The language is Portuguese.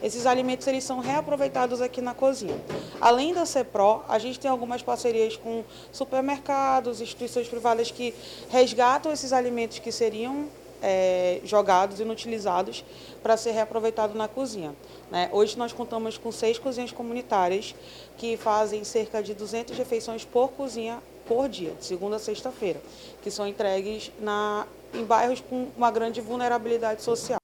esses alimentos eles são reaproveitados aqui na cozinha. Além da CEPRO, a gente tem algumas parcerias com supermercados, instituições privadas que resgatam esses alimentos que seriam jogados, inutilizados, para ser reaproveitado na cozinha. Hoje nós contamos com 6 cozinhas comunitárias que fazem cerca de 200 refeições por cozinha por dia, de segunda a sexta-feira, que são entregues em bairros com uma grande vulnerabilidade social.